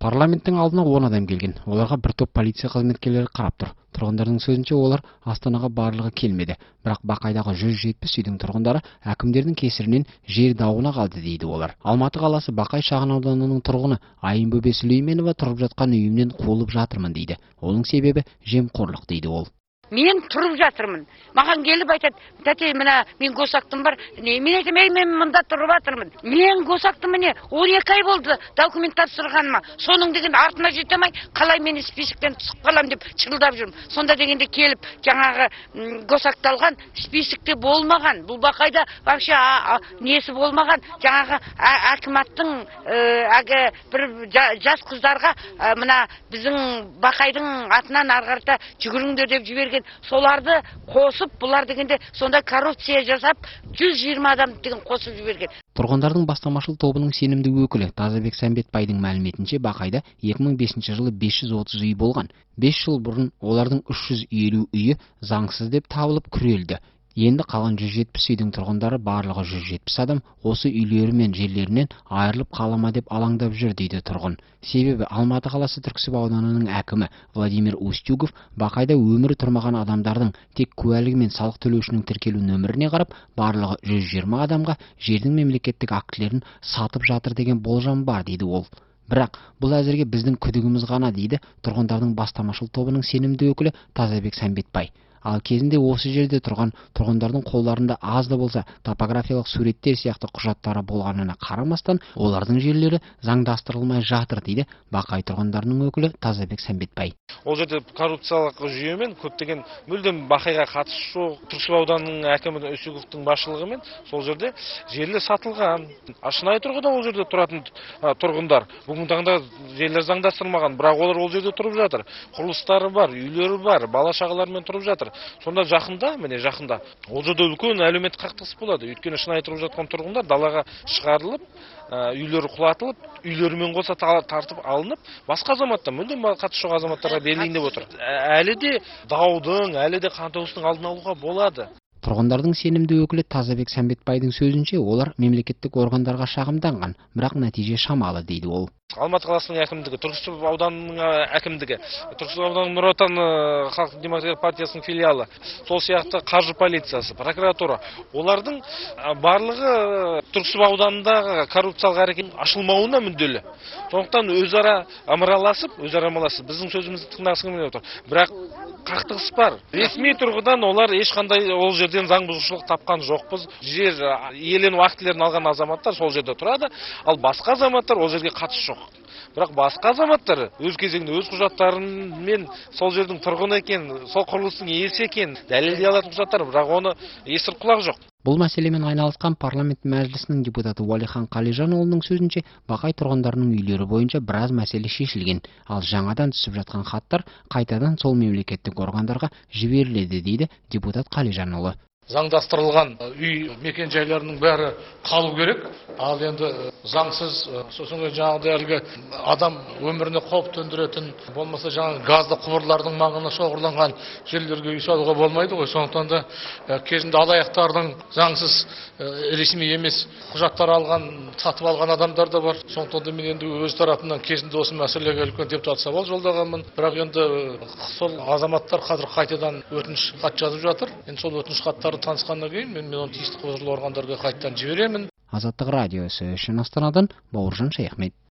Парламенттің алдына 10 адам келген. Оларға бір топ полиция қызметкерлері қарап тұр. Тұрғындардың сөзінше олар Астанаға барлығы келмеді. Бірақ Бақайдағы 170 үйдің тұрғындары әкімдердің кесірінен жер дауына қалды дейді олар. Алматы қаласы Бақай шағын ауданының тұрғыны Айымбөбе Сүлейменова тұрып жатқан үйімнен қуылып жатырмын дейді. Оның себебі жемқорлық дейді ол. Мен тұрып жатырмын. Маған келіп айтады, тәте, мына мен госактым бар. Мен айтамын, мен мында тұрып жатырмын. Мен госактым міне 12 ай болды документ тапсырғаныма. Соның деген артына жете алмай, қалай мені списоктен түсіп қалам деп шырылдап жүрмін. Сонда дегенде келіп, жаңағы госакталған списокте болмаған. Бұл Бақайда вообще несі болмаған. Жаңағы акиматтың бір жас қыздарға мына біздің Бақайдың атынан арғарта жүгіріңдер деп жіберген. Соларды қосып, бұлар дегенде сонда коррупция жасап 120 адам деген қосып жіберген. Тұрғындардың бастамашыл тобының сенімді өкілі Тазабек Сәмбетбайдың мәліметінше Бақайда 2005 жылы 530 үй болған. 5 жыл бұрын олардың 350 үйі заңсыз деп табылып күрелді. Енді қалған 170 үйдің тұрғындары барлығы 170 адам осы үйлері мен жерлерінен айырылып қалама деп алаңдап жүр дейді тұрғын. Себебі Алматы қаласы Түрксіб ауданының әкімі Владимир Устюгов Бақайда өмірі тұрмаған адамдардың тек куәлігі мен салық төлеушінің тіркелу нөміріне қарап барлығы 120 адамға жердің мемлекеттік актілерін сатып жатыр деген болжам бар дейді ол. Бірақ бұл әзірге біздің күдігіміз ғана дейді тұрғындардың бастамашыл тобының сенімді өкілі Тазабек Сәмбетбай. Ал кезінде осы жерде тұрған тұрғындардың қолдарында аз да болса топографиялық суреттер сияқты құжаттары болғанына қарамастан, олардың жерлері заңдастырылмай жатыр дейді Бақай тұрғындарының өкілі Тазабек Сәмбетбай. Ол жерде коррупциялық жүйемен көптеген мүлдем Бақайға қатысы жоқ. Түрксіб ауданының әкімі Үсіговтың басшылығымен сол жерде жерлер сатылған. Шынайы тұрғыда ол жерде тұратын тұрғындар бүгінгі таңда жерлер заңдастырылмаған, бірақ олар ол жерде тұрып жатыр. Құрылыстары бар, үйлері бар, бала-шағаларымен тұрып жатыр. Сонда жақында ол жерде үлкен әлеуметтік қақтығыс болады. Өйткені шынайы тұрып жатқан тұрғындар далаға шығарылып, үйлері құлатылып, үйлерімен қоса тартып алынып, басқа азаматтар, мүлдем қатысы жоқ азаматтарға белгіленіп отыр. Әлі де даудың, әлі де қантөгістің алдын алуға болады. Тұрғындардың сенімді өкілі Тазабек Сәмбетбайдың сөзінше олар мемлекеттік органдарға шағымданған, бірақ нәтиже шамалы дейді ол. Алматы қаласының әкімдігі, Түрксіб ауданының әкімдігі, Түрксіб ауданының Нұр Отан Халық демократиялық партиясының филиалы, сол сияқты қаржы полициясы, прокуратура, олардың барлығы Түрксіб ауданындағы коррупциялық әрекет ашылмауына мүдделі. Сондықтан өзара амаласып, біздің сөзімізді тыңдағысы келмей отыр. Бірақ қақтығыс бар. Ресми тұрғыдан олар ешқандай ол жерден заң бұзушылық тапқан жоқпыз. Жер иелену актілерін алған азаматтар сол жерде тұрады, ал басқа азаматтар ол жерге қатысы жоқ. Бірақ басқа азаматтар өз кезегінде өз құжаттарымен сол жердің тұрғыны екен, сол құрылыстың иесі екен дәлелдей алатын құжаттар, бірақ оны естір құлақ жоқ. Бұл мәселемен айналысқан парламент мәжілісінің депутаты Уәлихан Қалижанұлының сөзінше Бақай тұрғындарының үйлері бойынша біраз мәселе шешілген, ал жаңадан түсіп жатқан хаттар қайтадан сол мемлекеттік органдарға жіберіледі дейді депутат Қалижанұлы. Заңдастырылған үй мекен жайларының бәрі қалу керек. Ал енді заңсыз, сосын жаңағыдай әлгі адам өміріне қауіп төндіретін, болмаса жаңағы газды құбырлардың маңына шоғырланған жерлерге үй салуға болмайды ғой. Сондықтан да кезінде алаяқтардың заңсыз ресми емес құжаттар алған, сатып алған адамдар да бар. Сондықтан да мен енді өз тарапымнан кезінде осы мәселеге үлкен депутат сауал жолдағанмын. Бірақ енді сол азаматтар қазір қайтадан өтініш хат жазып жатыр. Енді сол өтініш хаттарды танысқаннан кейін мен оны тиісті құзырлы органдарға қайтадан жіберемін. Азаттық радиосы үшін Астанадан Бауыржан Шаяхмет.